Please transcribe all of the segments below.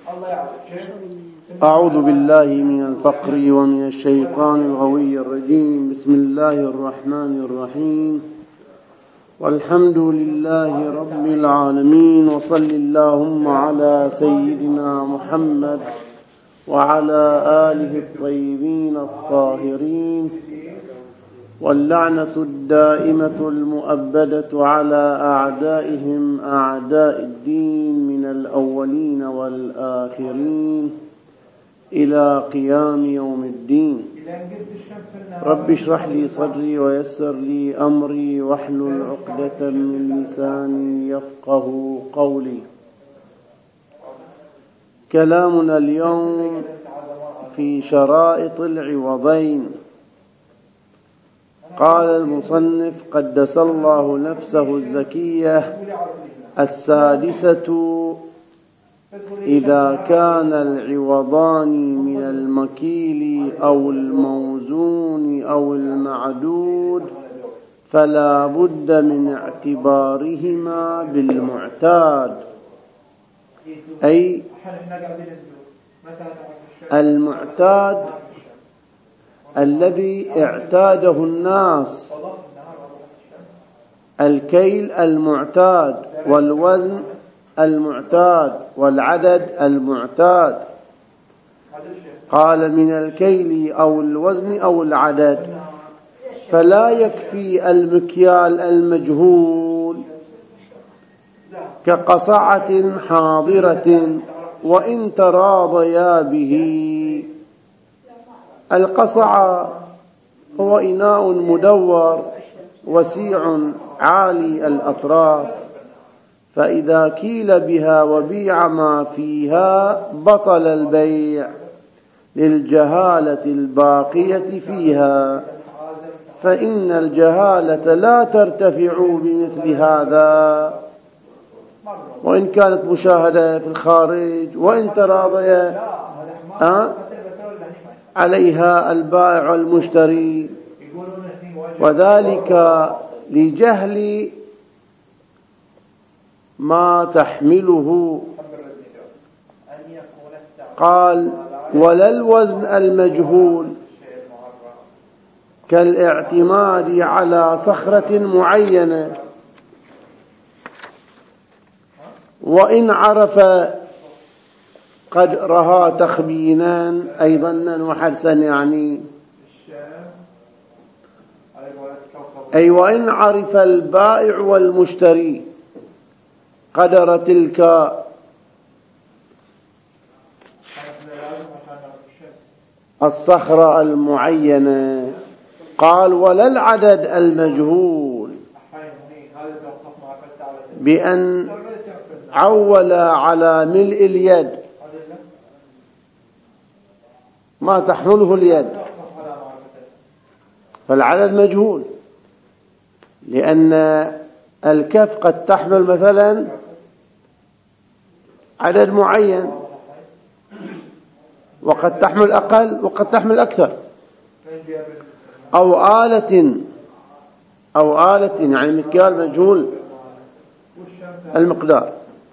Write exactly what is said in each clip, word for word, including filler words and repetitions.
أعوذ بالله من الفقر ومن الشيطان الغوي الرجيم. بسم الله الرحمن الرحيم، والحمد لله رب العالمين، وصل اللهم على سيدنا محمد وعلى آله الطيبين الطاهرين، واللعنة الدائمة المؤبدة على أعدائهم أعداء الدين من الأولين والآخرين إلى قيام يوم الدين. رب اشرح لي صدري ويسر لي أمري واحلل عقدة من لساني يفقه قولي. كلامنا اليوم في شرائط العوضين. قال المصنف قدس الله نفسه الزكية: السادسة: إذا كان العوضان من المكيل أو الموزون أو المعدود فلا بد من اعتبارهما بالمعتاد، أي المعتاد الذي اعتاده الناس، الكيل المعتاد والوزن المعتاد والعدد المعتاد. قال من الكيل أو الوزن أو العدد، فلا يكفي المكيال المجهول كقصعة حاضرة وإن تراضيا به. القصعة هو إناء مدور وسيع عالي الأطراف، فإذا كيل بها وبيع ما فيها بطل البيع للجهالة الباقية فيها، فإن الجهالة لا ترتفع بمثل هذا وإن كانت مشاهدة في الخارج، وإن تراضي أه؟ عليها البائع والمشتري، وذلك لجهل ما تحمله. قال: ولا الوزن المجهول كالاعتماد على صخرة معينة، وإن عرف قدرها تخبينا أي ظنا وحدسا، يعني أي وإن عرف البائع والمشتري قدر تلك الصخرة المعينة. قال: ولا العدد المجهول بأن عول على ملء اليد ما تحمله اليد، فالعدد مجهول، لأن الكف قد تحمل مثلا عدد معين، وقد تحمل أقل وقد تحمل أكثر. أو آلة أو آلة يعني مكيال مجهول المقدار.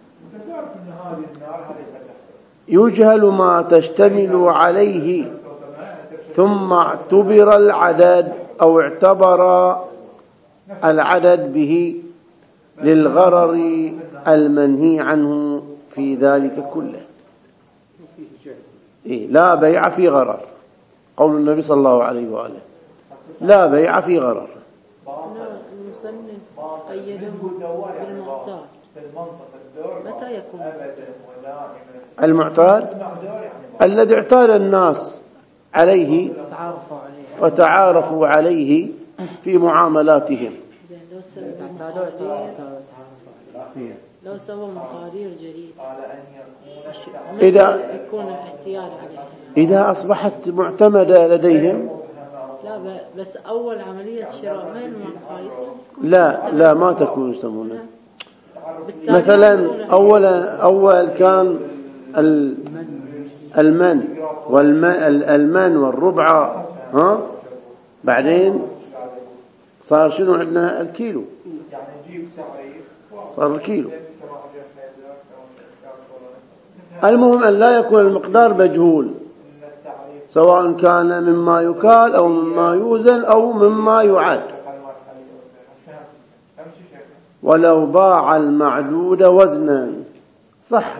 يجهل ما تشتمل عليه ثم اعتبر العدد أو اعتبر العدد به للغرر المنهي عنه في ذلك كله. إيه؟ لا بيع في غرر، قول النبي صلى الله عليه وآله: لا بيع في غرر. المصنف قيده بالمعتاد. متى يكون المعتاد؟ الذي اعتاد الناس عليه وتعارفوا عليه في معاملاتهم. لو سووا مقادير جديدة إذا يكون احتيال عليها، إذا أصبحت معتمدة لديهم. لا بس أول عملية شراء ما المقاييس؟ لا لا ما تكون يسمونه. مثلا أولا أول كان المن والمن والربع، ها، بعدين صار شنو عندنا؟ الكيلو، صار الكيلو. المهم أن لا يكون المقدار مجهول، سواء كان مما يكال أو مما يوزن أو مما يعد. ولو باع المعدود وزنا صح.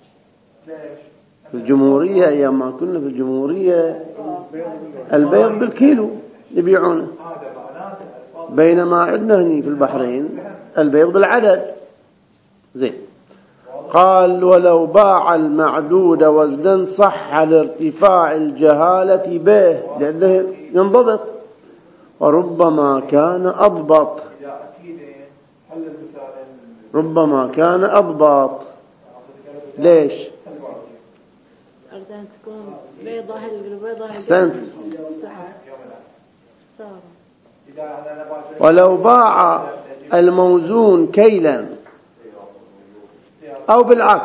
في الجمهورية أيام ما كنا في الجمهورية البيض بالكيلو يبيعونه، بينما عندنا هني في البحرين البيض بالعدد. زين. قال ولو باع المعدود وزنا صح لارتفاع الجهالة به، لأنه ينضبط، وربما كان أضبط ربما كان أضبط. ليش؟ أردت تكون بيضة هالبيضة. أحسنت. ولو باع الموزون كيلا أو بالعكس،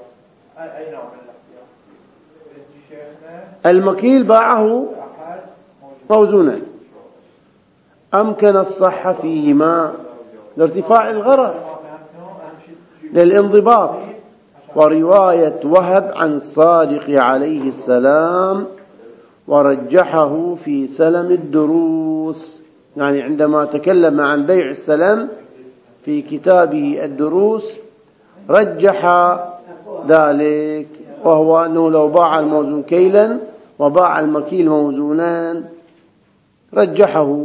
المكيل باعه موزونا، أمكن الصحة فيهما لارتفاع الغرر للانضباط. ورواية وهب عن الصادق عليه السلام ورجحه في سلم الدروس، يعني عندما تكلم عن بيع السلم في كتابه الدروس رجح ذلك، وهو أنه لو باع الموزون كيلا وباع المكيل موزونان رجحه.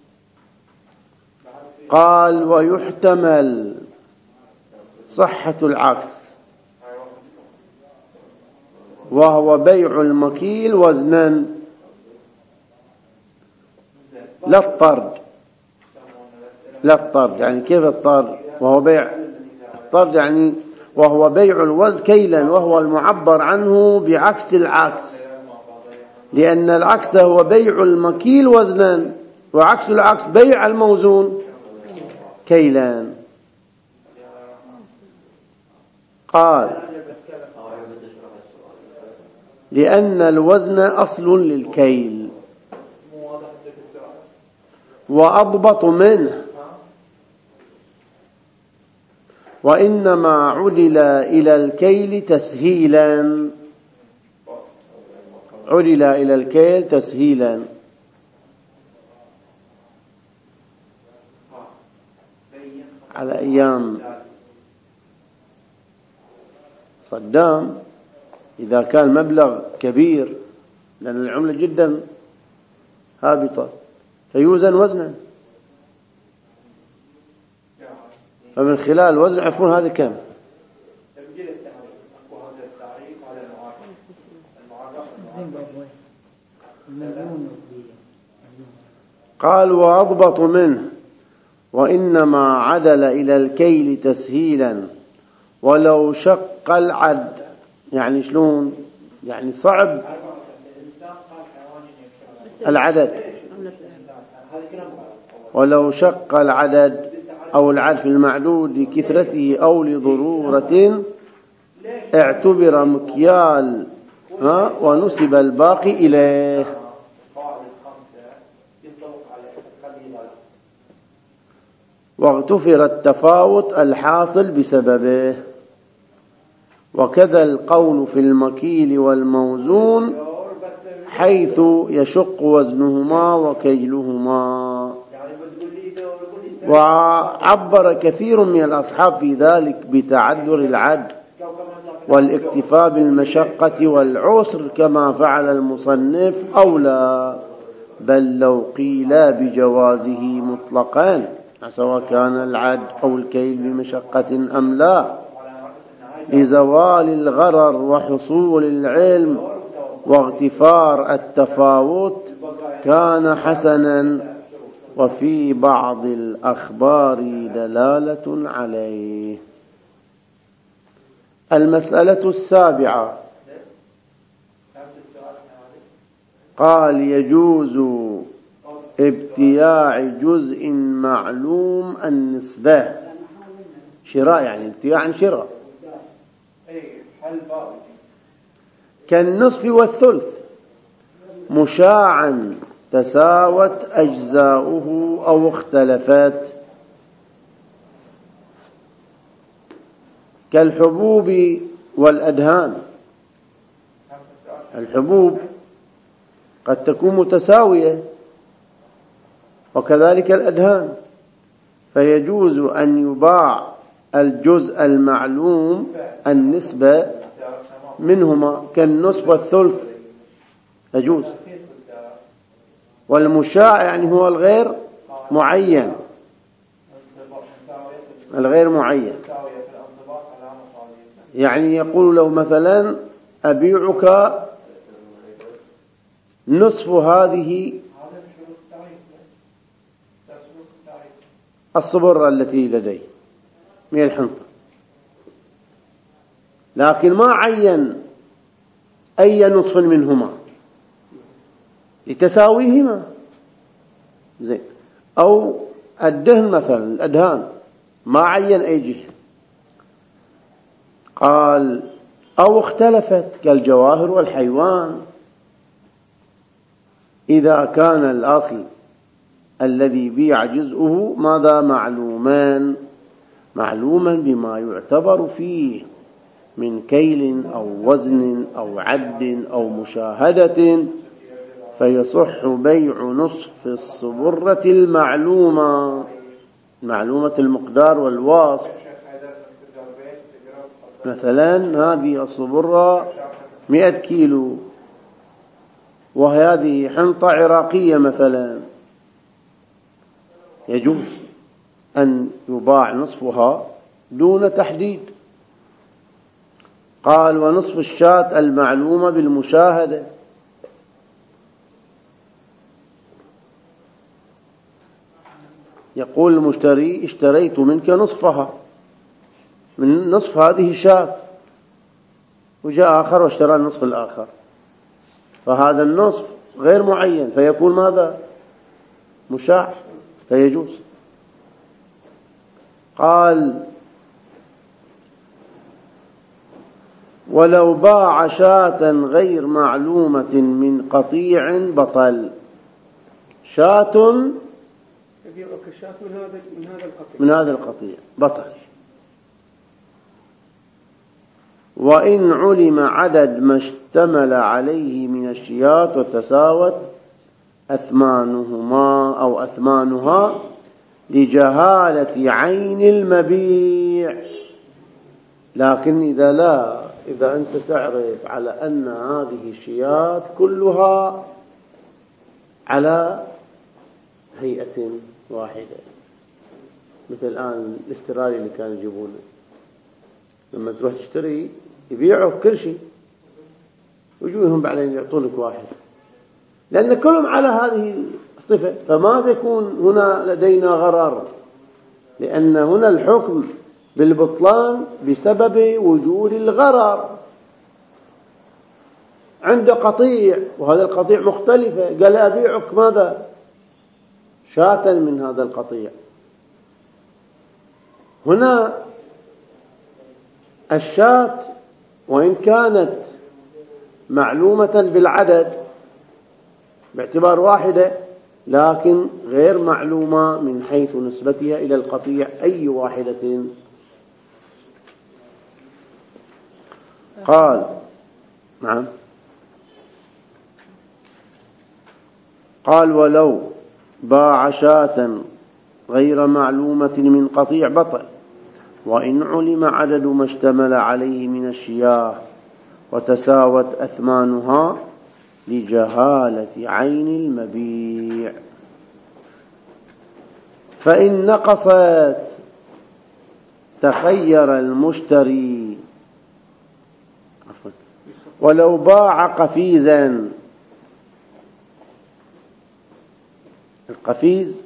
قال ويحتمل صحة العكس، وهو بيع المكيل وزنا لا الطرد. لا الطرد يعني كيف الطرد؟ وهو بيع الطرد يعني وهو بيع الوزن كيلا، وهو المعبر عنه بعكس العكس، لأن العكس هو بيع المكيل وزنا، وعكس العكس بيع الموزون كيلا. قال لأن الوزن أصل للكيل وأضبط منه، وإنما عدل إلى الكيل تسهيلا عدل إلى الكيل تسهيلا على أيام صدام إذا كان مبلغ كبير، لأن العملة جدا هابطة، فيوزن وزنا، فمن خلال الوزن يعرفون هذا كم. قال وأضبط منه، وإنما عدل إلى الكيل تسهيلا. ولو شق العد، يعني شلون؟ يعني صعب العدد. ولو شق العدد أو العد في المعدود لكثرته أو لضرورة اعتبر مكيال ونسب الباقي إليه. واغتفر التفاوت الحاصل بسببه. وكذا القول في المكيل والموزون حيث يشق وزنهما وكيلهما. وعبر كثير من الأصحاب في ذلك بتعذر العد والاكتفاء بالمشقة والعسر كما فعل المصنف، أو لا، بل لو قيل بجوازه مطلقا سواء كان العد أو الكيل بمشقة أم لا، لزوال الغرر وحصول العلم واغتفار التفاوت كان حسنا، وفي بعض الأخبار دلالة عليه. المسألة السابعة. قال يجوز ابتياع جزء معلوم النسبة، شراء يعني ابتياع عن شراء، كالنصف والثلث مشاعا تساوت أجزاؤه أو اختلفت، كالحبوب والأدهان الحبوب قد تكون متساوية، وكذلك الأدهان، فيجوز أن يباع الجزء المعلوم النسبة منهما كالنصف والثلث يجوز. والمشاع يعني هو الغير معين، الغير معين، يعني يقول له مثلا أبيعك نصف هذه الصبرة التي لدي من الحنطة، لكن ما عين أي نصف منهما لتساويهما، زين. أو الدهن مثلا، الأدهان ما عين أي جهة. قال أو اختلفت كالجواهر والحيوان، إذا كان الأصل الذي بيع جزءه ماذا معلومان، معلوما بما يعتبر فيه من كيل أو وزن أو عد أو مشاهدة، فيصح بيع نصف الصبرة المعلومة، معلومة المقدار والواصف. مثلا هذه الصبرة مئة كيلو، وهذه حنطة عراقية مثلا، يجوز أن يباع نصفها دون تحديد. قال ونصف الشاة المعلومة بالمشاهدة، يقول المشتري اشتريت منك نصفها، من نصف هذه شاة، وجاء آخر واشترى النصف الآخر، فهذا النصف غير معين، فيكون ماذا؟ مشاع، فيجوز. قال ولو باع شاة غير معلومة من قطيع بطل. شاة من هذا القطيع بطل، وإن علم عدد ما اشتمل عليه من الشيات وتساوت أثمانهما أو أثمانها لجهالة عين المبيع. لكن إذا لا، إذا أنت تعرف على أن هذه الشيات كلها على هيئة واحدة، مثل الآن الاسترالي اللي كانوا يجيبونه، لما تروح تشتري يبيعوا كل شيء ويجوهم بعدين يعطونك واحد، لأن كلهم على هذه الصفة، فماذا يكون هنا لدينا غرر؟ لأن هنا الحكم بالبطلان بسبب وجود الغرر. عند قطيع وهذا القطيع مختلفة، قال أبيعك ماذا؟ شاة من هذا القطيع. هنا الشاة وإن كانت معلومة بالعدد باعتبار واحدة، لكن غير معلومة من حيث نسبتها إلى القطيع أي واحدة. قال نعم. قال ولو باع شاة غير معلومة من قطيع بطل، وإن علم عدد ما اشتمل عليه من الشياه وتساوت أثمانها لجهالة عين المبيع. فإن نقصت تخير المشتري. ولو باع قفيزا، القفيز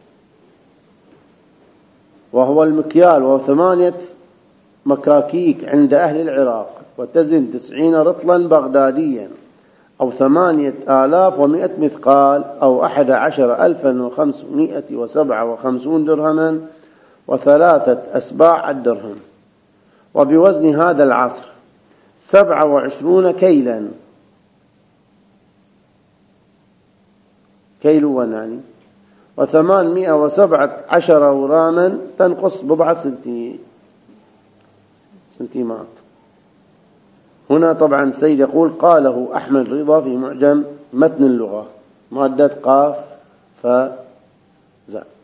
وهو المكيال، وهو ثمانية مكاكيك عند أهل العراق، وتزن تسعين رطلا بغداديا، أو ثمانية آلاف ومئة مثقال، أو أحد عشر ألفا وخمسمائة وسبعة وخمسون درهما وثلاثة أسباع الدرهم، وبوزن هذا العصر سبعة وعشرون كيلا، كيل وناني، وثمانمائة وسبعة عشر غراما، تنقص بضعة سنتيمات. هنا طبعا السيد يقول قاله أحمد رضا في معجم متن اللغة مادة قاف فزاء.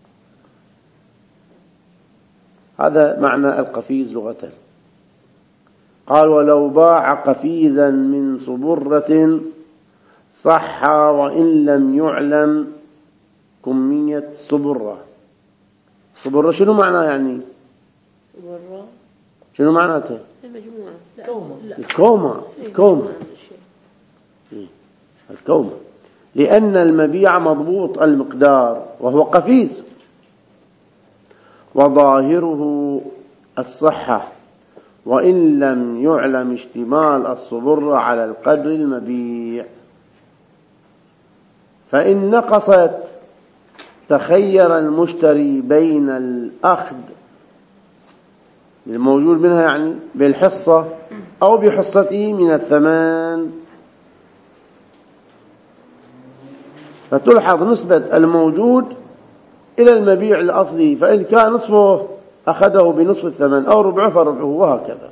هذا معنى القفيز لغة. قال ولو باع قفيزا من صبرة صح وإن لم يعلم كمية صبرة. صبرة شنو معناه يعني؟ صبرة شنو معناته؟ المجموعة الكومة. الكومة الكومة لأن المبيع مضبوط المقدار وهو قفيز وظاهره الصحة وإن لم يعلم اشتمال الصبرة على القدر المبيع. فإن نقصت تخير المشتري بين الأخذ الموجود منها يعني بالحصة أو بحصته من الثمن. فتلحظ نسبة الموجود إلى المبيع الأصلي، فإن كان نصفه أخذه بنصف الثمن أو ربعه فربعه وهكذا.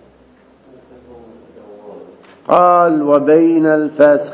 قال وبين الفسخ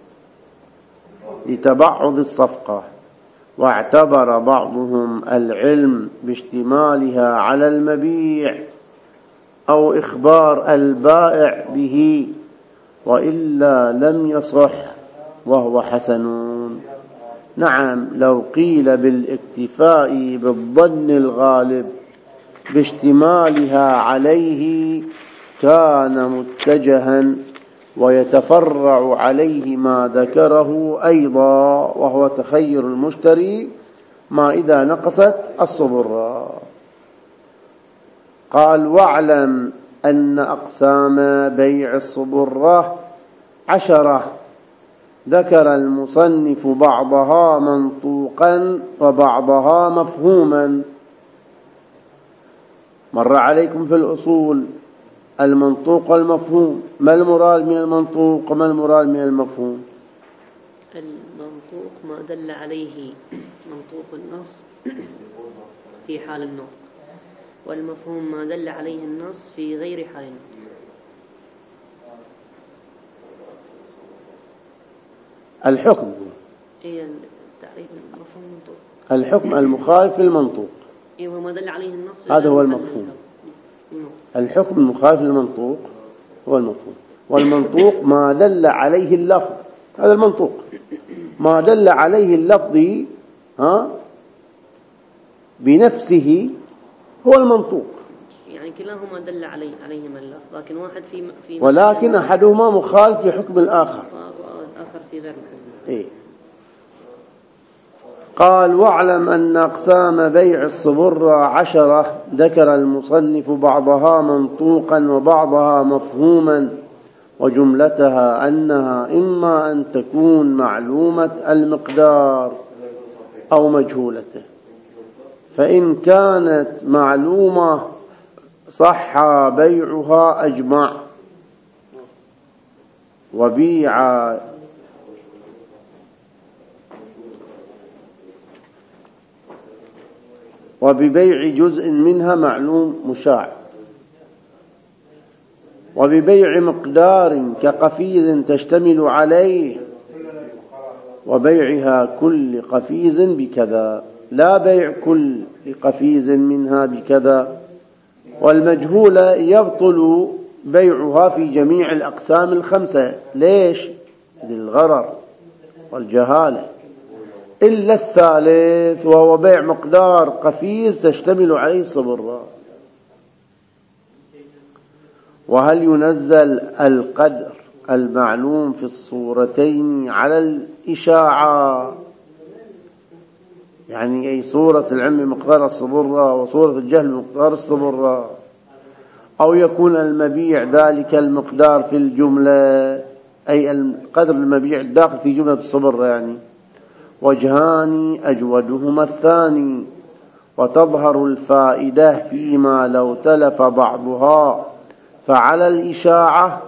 لتبعض الصفقة، واعتبر بعضهم العلم باشتمالها على المبيع أو إخبار البائع به وإلا لم يصح وهو حسن. نعم لو قيل بالاكتفاء بالظن الغالب باشتمالها عليه كان متجها ويتفرع عليه ما ذكره أيضا وهو تخير المشتري ما إذا نقصت الصبرة. قال واعلم أن أقسام بيع الصبرة عشرة ذكر المصنف بعضها منطوقا وبعضها مفهوما. مر عليكم في الأصول المنطوق والمفهوم. ما المراد من المنطوق وما المراد من المفهوم؟ المنطوق ما دل عليه منطوق النص في حال النطق، والمفهوم ما دل عليه النص في غير حال النطق. الحكم إيه تعريف المفهوم المنطوق؟ الحكم المخالف للمنطوق. إيه وما دل عليه النص هذا هو المفهوم. الحكم المخالف للمنطوق هو المفهوم. والمنطوق ما دل عليه اللفظ، هذا المنطوق. ما دل عليه اللفظ ها بنفسه هو المنطوق. يعني كلاهما دل عليه عليهما اللفظ، لكن واحد في في ولكن أحدهما مخالف لحكم الآخر. والآخر في غير محل. إيه. قال واعلم أن أقسام بيع الصبرة عشرة ذكر المصنف بعضها منطوقا وبعضها مفهوما وجملتها أنها إما أن تكون معلومة المقدار أو مجهولته. فإن كانت معلومة صح بيعها أجمع وبيع وببيع جزء منها معلوم مشاع وببيع مقدار كقفيز تشتمل عليه وبيعها كل قفيز بكذا لا بيع كل قفيز منها بكذا. والمجهولة يبطل بيعها في جميع الأقسام الخمسة. ليش؟ للغرر والجهالة. إلا الثالث وهو بيع مقدار قفيز تشتمل عليه الصبرة. وهل ينزل القدر المعلوم في الصورتين على الإشاعة؟ يعني أي صورة العلم مقدار الصبرة وصورة الجهل مقدار الصبرة، أو يكون المبيع ذلك المقدار في الجملة أي القدر المبيع الداخل في جملة الصبرة. يعني وجهان أجودهما الثاني، وتظهر الفائدة فيما لو تلف بعضها فعلى الإشاعة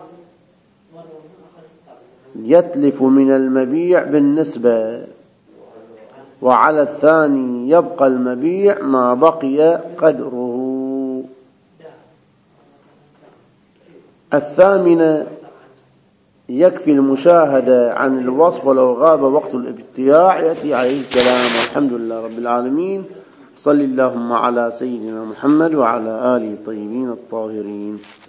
يتلف من المبيع بالنسبة، وعلى الثاني يبقى المبيع ما بقي قدره. الثامنة يكفي المشاهدة عن الوصف ولو غاب وقت الابتياع، يأتي عليه الكلام. والحمد لله رب العالمين. صل اللهم على سيدنا محمد وعلى آله الطيبين الطاهرين.